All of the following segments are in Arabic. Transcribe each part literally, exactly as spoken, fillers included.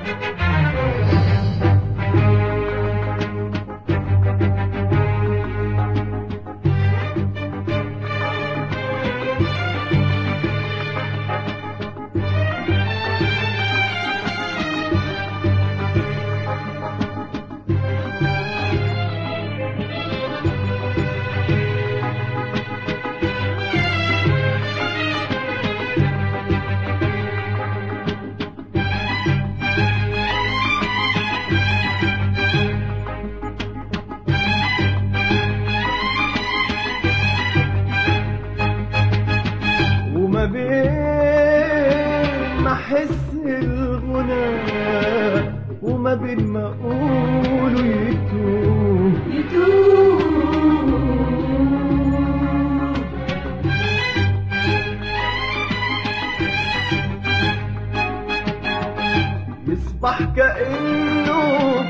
وما بين ما احس الغنى وما بين ما اقوله يتوه يتوه يصبح كأنه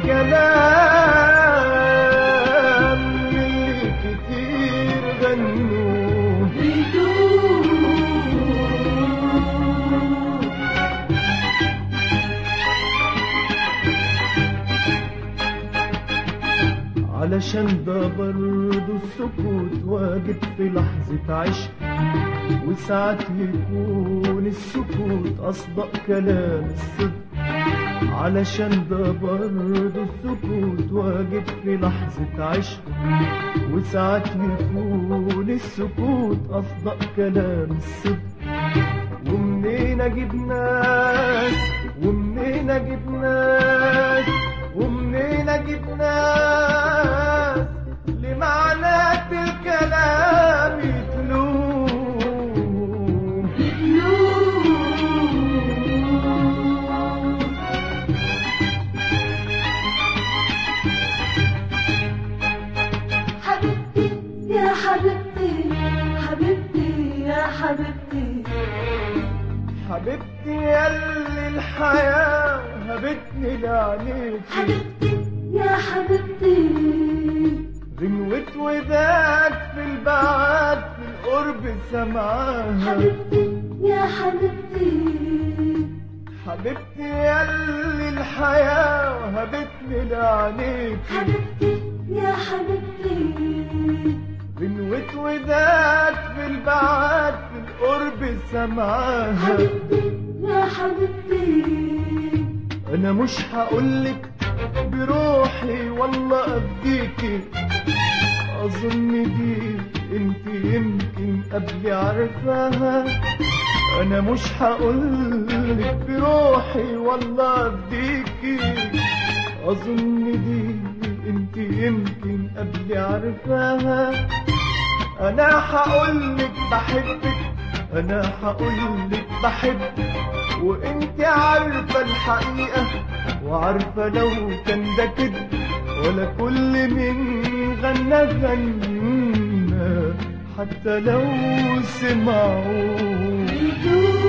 كلام اللي كتير غنوه علشان ده برضه السكوت واجب في لحظة عشق، وساعات يكون السكوت أصدق كلام الصدق. علشان ده برضه السكوت واجب في لحظة عشق، وساعات يكون السكوت أصدق كلام الصدق. ومنين أجيب ناس ومنين أجيب ناس ومنين أجيب ناس لمعنات الكلام يتلوم حبيبتي يا حبيبتي حبيبتي يا حبيبتي حبيبتي ياللي الحياة هبتني لعينيكي. حبيبتي يا حبيبتي غنوة وداد في البعاد في القرب سمعاها. حبيبتي يا حبيبتي حبيبتي ياللي الحياة هبتني لعينيكي. حبيبتي يا حبيبتي غنوة وداد في البعاد في القرب سمعاها. حبيبتي يا حبيبتي أنا مش هقولك بروحي والله أفديكي، أظن دي انت يمكن قبلي عارفاها. أنا مش هقولك بروحي والله أفديكي، أظن دي انت يمكن قبلي عارفاها. أنا هقولك بحبك أنا هقولك بحبك وانت عارفة الحقيقة، وعارفة لو كان ده كده ولا كل من غنى غنى حتى لو سمعوا